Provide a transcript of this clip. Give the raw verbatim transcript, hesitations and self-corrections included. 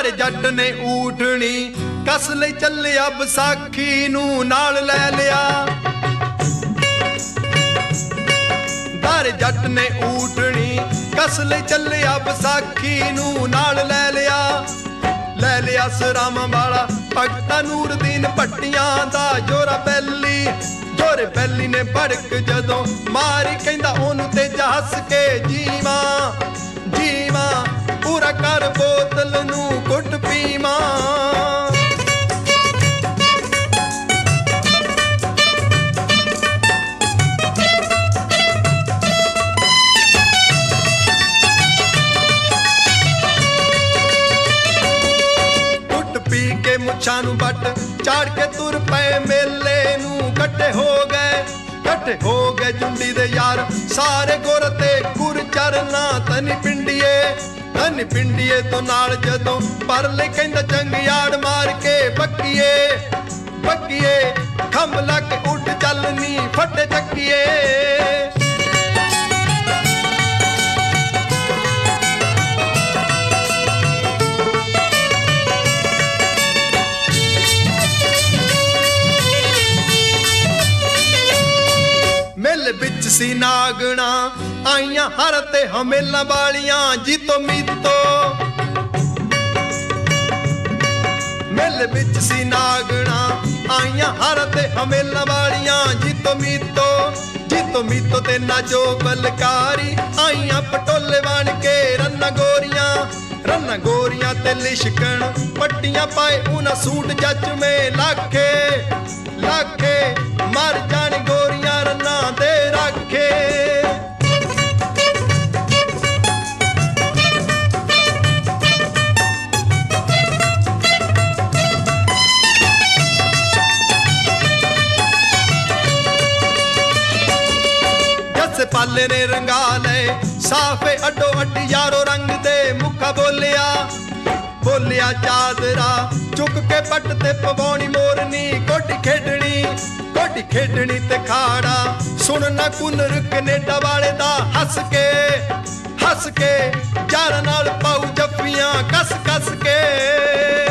ਧਾਰੇ ਜੱਟ ਨੇ ਊਠਣੀ ਕਸ ਲਈ ਚੱਲਿਆ ਵਿਸਾਖੀ ਨੂੰ ਨਾਲ ਲੈ ਲਿਆ। ਧਾਰੇ ਜੱਟ ਨੇ ਊਠਣੀ ਕਸ ਲਈ ਚੱਲਿਆ ਵਿਸਾਖੀ ਨੂੰ ਨਾਲ ਲੈ ਲਿਆ। ਲੈ ਲਿਆ ਸਰਾਵਾਂ ਵਾਲਾ ਭਗਤਾ ਨੂਰਦੀਨ ਭੱਟੀਆਂ ਦਾ ਜੋਰਾ ਬੈਲੀ। ਜੋਰੇ ਬੈਲੀ ਨੇ ਭੜਕ ਜਦੋਂ ਮਾਰੀ ਕਹਿੰਦਾ ਉਹਨੂੰ ਤੇਜਾ ਹੱਸ ਕੇ ਜੀਵਾਂ ਜੀਵਾਂ ਪੂਰਾ ਕਰ ਬੋਤਲ ਨੂੰ ਘੁੱਟ ਪੀਵਾਂ। ਮੁੱਛਾਂ ਨੂੰ ਵੱਟ ਚਾੜ ਕੇ ਤੁਰ ਪਏ ਮੇਲੇ ਨੂੰ। ਇਕੱਠੇ ਹੋ ਗਏ ਇਕੱਠੇ ਹੋ ਗਏ ਜੁੰਡੀ ਦੇ ਯਾਰ ਸਾਰੇ ਗੁਰ ਤੇ ਗੁਰ ਚਰਨਾ ਤਨੀ ਪਿੰਡੀਏ ਤਨੀ ਪਿੰਡੀਏ ਤੋਂ ਨਾਲ ਜਦੋਂ ਪਰ ਲੈ ਕਹਿੰਦਾ ਚੰਗਿਆੜ ਮਾਰ ਕੇ ਬੱਕੀਏ ਬੱਕੀਏ ਖੰਭ ਲਾ ਕੇ ਉੱਡ ਚੱਲਨੀ ਫੱਟੇ ਚੱਕੀਏ। ਮੇਲੇ ਵਿੱਚ ਸੀ ਨਾਗਣਾ ਆਈਆਂ ਹਰ ਤੇ ਹਮੇਲਾਂ ਵਾਲੀਆਂ ਜੀਤੋ ਮੀਤੋ। ਮੇਲੇ ਵਿੱਚ ਸੀ ਨਾਗਣਾ ਆਈਆਂ ਹਰ ਤੇ ਹਮੇਲਾਂ ਵਾਲੀਆਂ ਜੀਤੋ ਮੀਤੋ। ਜੀਤੋ ਮੀਤੋ ਤੇ ਨਾਚੋ ਬਲਕਾਰੀ ਆਈਆਂ ਪਟੋਲੇ ਬਣ ਕੇ ਰੰਨਾ ਗੋਰੀਆਂ ਰੰਨਾ ਗੋਰੀਆਂ ਤੇ ਲਿਸ਼ਕਣ ਪੱਟੀਆਂ ਪਾਏ ਉਹਨਾਂ ਸੂਟ ਜੱਜਵੇਂ ਲਾਖੇ ਲਾਖੇ ਮਰ ਜਾਣ ਗੋਰੀਆਂ ਰੰਨਾ ਦੇ ਰਾਖੇ। ਜੱਸੇ ਪਾਲੇ ਨੇ ਰੰਗਾ ਲਏ ਸਾਫੇ ਅੱਡੋ ਅੱਡੀ ਯਾਰੋ ਰੰਗ ਦੇ ਮੁੱਖਾ ਬੋਲਿਆ ਬੋਲਿਆ ਚਾਦਰਾ ਚੁੱਕ ਕੇ ਪੱਟ ਤੇ ਪਵਾਉਣੀ ਮੋਰਨੀ ਕੋਡੀ ਖੇਡਣੀ ਕੋਡੀ ਖੇਡਣੀ ਤੇ ਖਾੜਾ ਸੁਣਨਾ ਕੁਨਰ ਕਨੇਡਾ ਵਾਲੇ ਦਾ ਹੱਸ ਕੇ ਹੱਸ ਕੇ ਯਾਰਾਂ ਨਾਲ ਪਾਉ ਜੱਫੀਆਂ ਕੱਸ ਕੱਸ ਕੇ।